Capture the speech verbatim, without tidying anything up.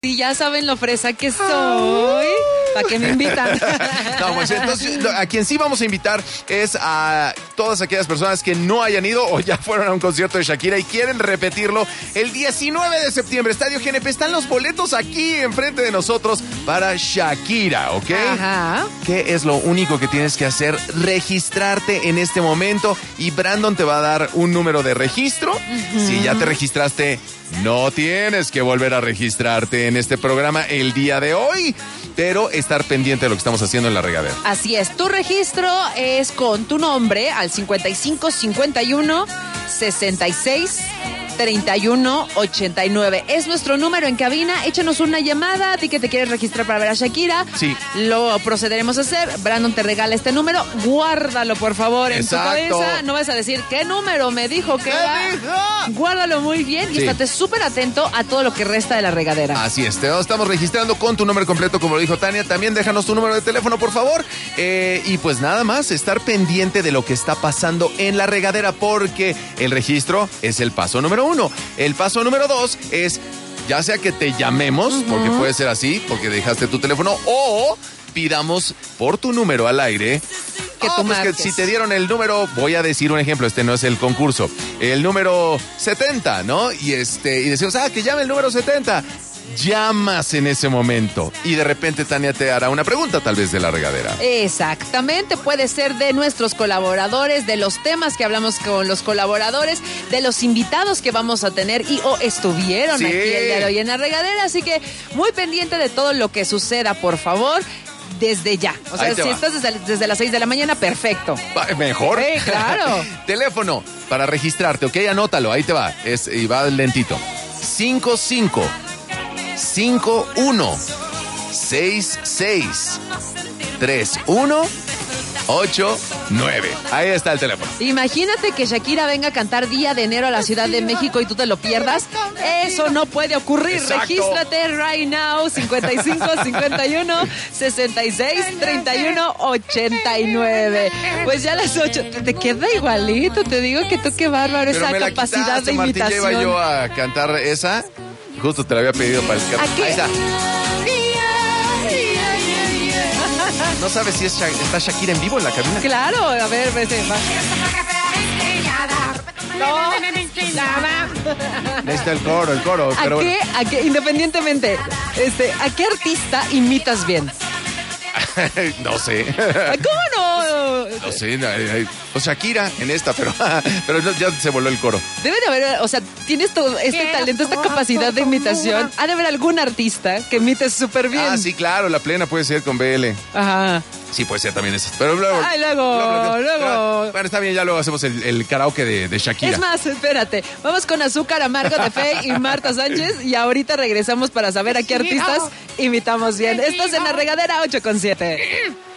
Y ya saben lo fresa que soy. ¿Para qué me invitan? No, pues entonces a quien sí vamos a invitar es a todas aquellas personas que no hayan ido o ya fueron a un concierto de Shakira y quieren repetirlo el diecinueve de septiembre. Estadio G N P, están los boletos aquí enfrente de nosotros para Shakira, ¿ok? Ajá. ¿Qué es lo único que tienes que hacer? Registrarte en este momento y Brandon te va a dar un número de registro. Uh-huh. Si ya te registraste, no tienes que volver a registrarte en este programa el día de hoy, pero estar pendiente de lo que estamos haciendo en la regadera. Así es, tu registro es con tu nombre al cincuenta y cinco cincuenta y uno sesenta y seis treinta y uno ochenta y nueve. Es nuestro número en cabina. Échanos una llamada. A ti que te quieres registrar para ver a Shakira. Sí. Lo procederemos a hacer. Brandon te regala este número. Guárdalo, por favor, Exacto. en tu cabeza. No vas a decir, ¿qué número me dijo que va? Guárdalo muy bien y sí. estate súper atento a todo lo que resta de la regadera. Así es. Te estamos registrando con tu nombre completo, como lo dijo Tania. También déjanos tu número de teléfono, por favor. Eh, y pues nada más, estar pendiente de lo que está pasando en la regadera, porque el registro es el paso número uno. El paso número dos es, ya sea que te llamemos, uh-huh. porque puede ser así, porque dejaste tu teléfono, o pidamos por tu número al aire. Que oh, tú pues que si te dieron el número, voy a decir un ejemplo, este no es el concurso, el número setenta, ¿no? Y este y decimos, ah, que llame el número setenta. Llamas en ese momento y de repente Tania te hará una pregunta tal vez de la regadera. Exactamente, puede ser de nuestros colaboradores, de los temas que hablamos con los colaboradores, de los invitados que vamos a tener y o estuvieron sí. aquí el día de hoy en la regadera, así que muy pendiente de todo lo que suceda, por favor. Desde ya. O sea, si va. estás desde, desde las seis de la mañana, perfecto. Va, mejor. Sí, claro. Teléfono para registrarte, ¿ok? Anótalo, ahí te va. Es, y va lentito. cinco cinco cinco uno seis seis tres uno ocho nueve. Ahí está el teléfono. Imagínate que Shakira venga a cantar Día de Enero a la Ciudad de México y tú te lo pierdas. Eso no puede ocurrir. Exacto. Regístrate right now. cincuenta y cinco cincuenta y uno sesenta y seis treinta y uno ochenta y nueve. Pues ya a las ocho. Te, te queda igualito. Te digo que tú qué bárbaro. Pero esa me la capacidad quitaste, de Martín, imitación. ya iba yo a cantar esa. Justo te la había pedido para el canto. Ahí está. ¿No sabes si es Sha- está Shakira en vivo en la cabina? Claro, a ver, vete, va. No, nada. Ahí está el coro, el coro. ¿A Pero qué, bueno. a qué, independientemente, este, ¿a qué artista imitas bien? No sé. ¿Cómo no? No sé. O Shakira en esta, pero, pero ya se voló el coro. Debe de haber, o sea, tienes todo este talento, esta capacidad de imitación. Ha de haber algún artista que imite súper bien. Ah, sí, claro, la plena puede ser con B L. Ajá. Sí, puede ser también esa. Pero luego. Ay, luego, luego. luego. Bueno, está bien, ya luego hacemos el, el karaoke de, de Shakira. Es más, espérate. Vamos con Azúcar Amargo de Fey y Marta Sánchez y ahorita regresamos para saber a qué artistas imitamos bien. Estás en la regadera ocho con siete.